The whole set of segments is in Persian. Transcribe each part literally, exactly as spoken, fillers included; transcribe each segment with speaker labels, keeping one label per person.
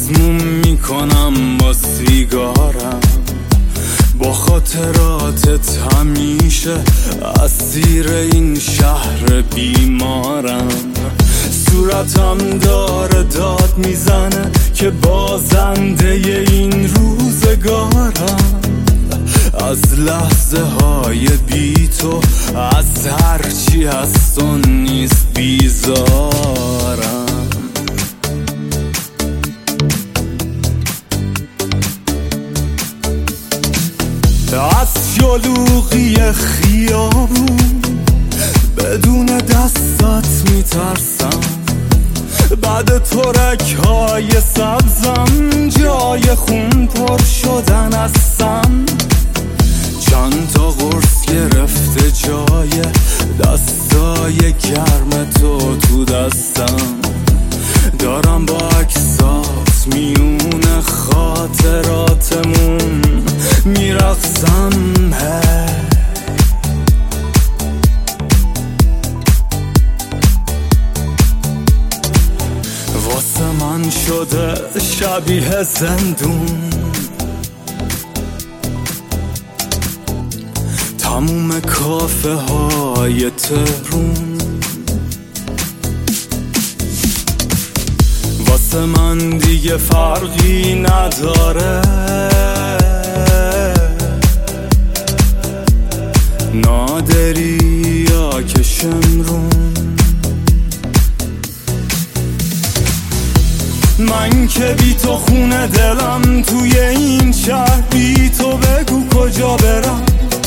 Speaker 1: مسموم میکنم با سیگارم، با خاطراتت همیشه اسیر این شهر بیمارم. صورتم داره داد میزنه که بازنده این روزگارم. از لحظه های بی تو، از هرچی هست و نیست بیزارم. از شلوغی خیابون بدون دستت میترسم، بعد ترک های سبزم جای خون پر شدن هستم. چند تا قرص گرفته جای دستای گرم تو تو دستم. دارم با عکسات میون خاطراتمون میرقصم. واسه من شده شبیه زندون، تموم کافه های تهرون. واسه من دیگه فرقی نداره، نادری یا که شمرون. من که بی تو خونه دلم توی این شهر، بی تو بگو کجا برم.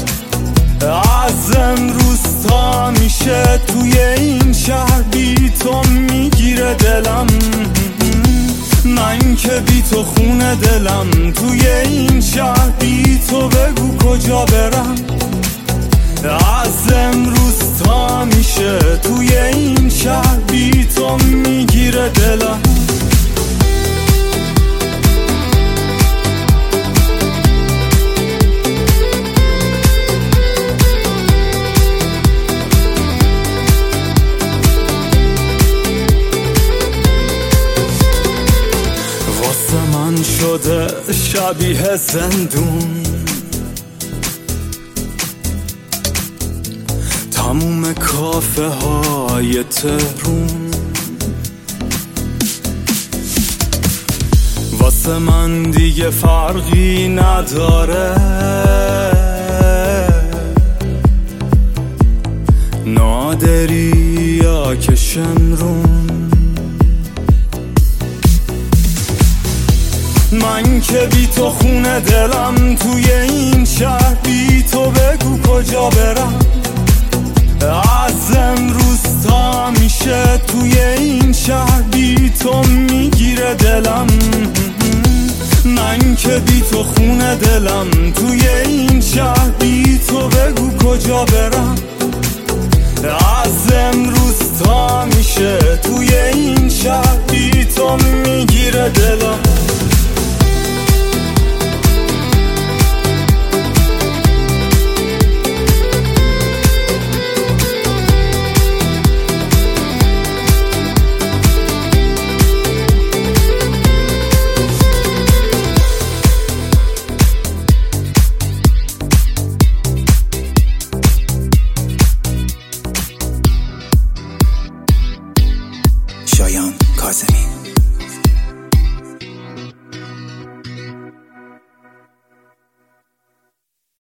Speaker 1: از امروز تا میشه توی این شهر بی تو میگیره دلم. من که بی تو خونه دلم توی این شهر، بی تو بگو کجا برم. از امروز تا میشه توی این شهر بی تو میگیره دلم. شده شبیه زندون، تموم کافه های تهرون. واسه من دیگه فرقی نداره، نادری یا که شمرون. من که بی تو خونه دلم توی این شهر، بی تو بگو کجا برم. از امروز تا میشه توی این شهر بی تو میگیره دلم. من که بی تو خونه دلم توی این شهر، بی تو بگو کجا برم. از امروز تا میشه توی این شهر بی تو میگیره دلم.
Speaker 2: شایان کاظمی.